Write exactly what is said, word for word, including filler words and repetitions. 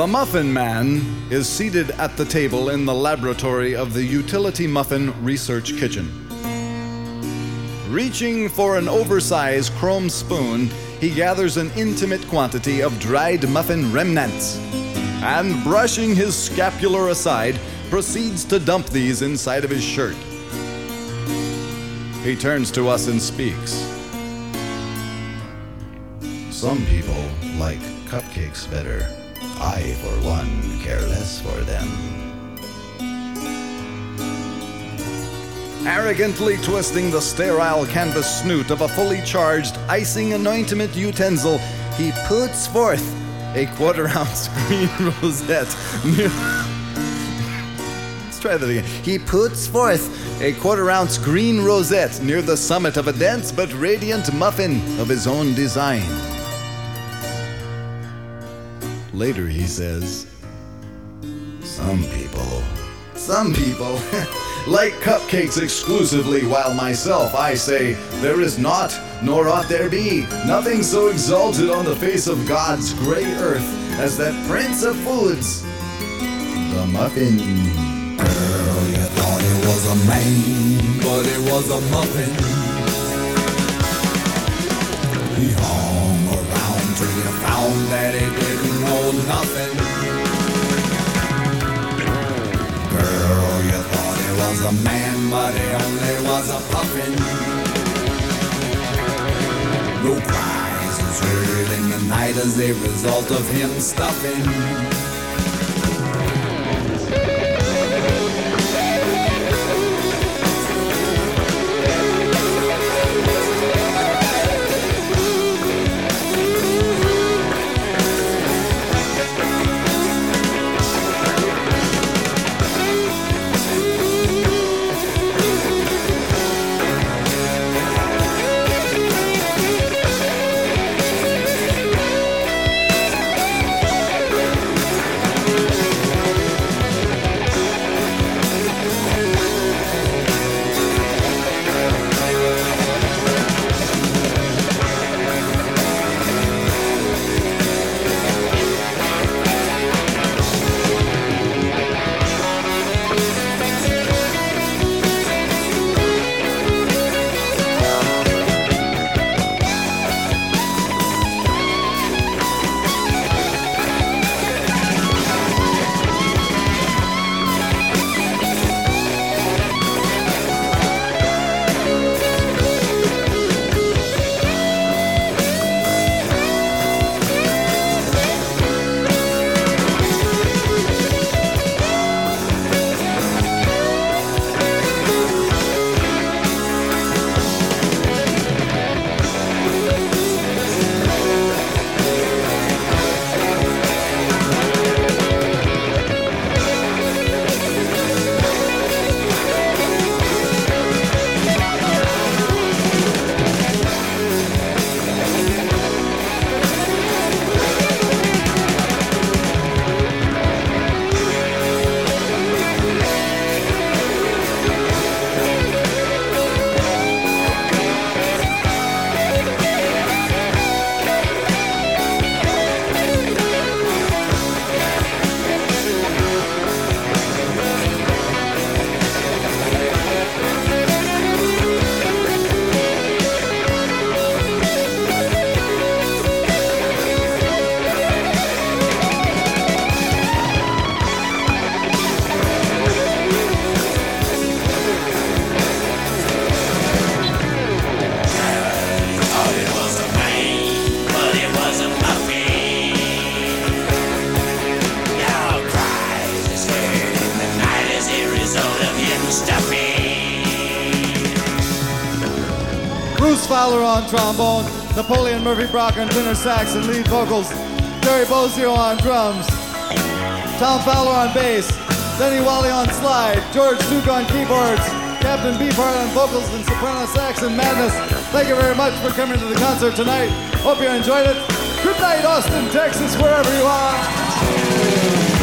The Muffin Man is seated at the table in the laboratory of the Utility Muffin Research Kitchen. Reaching for an oversized chrome spoon, he gathers an intimate quantity of dried muffin remnants and, brushing his scapular aside, proceeds to dump these inside of his shirt. He turns to us and speaks. Some people like cupcakes better. I, for one, care less for them. Arrogantly twisting the sterile canvas snoot of a fully charged icing anointment utensil, he puts forth a quarter-ounce green rosette. Let's try that again. He puts forth a quarter-ounce green rosette near the summit of a dense but radiant muffin of his own design. Later he says, Some people, Some people like cupcakes exclusively, while myself, I say, there is not, nor ought there be, nothing so exalted on the face of God's gray earth as that prince of foods, the muffin. girl, you thought it was a man, but it was a muffin. He hung around till you found that he didn't know nothing. Girl, you thought he was a man, but he only was a puffin. No cries was heard in the night as a result of him stuffing. Bruce Fowler on trombone, Napoleon Murphy Brock on tenor sax and lead vocals, Jerry Bozio on drums, Tom Fowler on bass, Denny Wally on slide, George Duke on keyboards, Captain Beefheart on vocals and soprano sax and madness. Thank you very much for coming to the concert tonight. Hope you enjoyed it. Good night, Austin, Texas, wherever you are.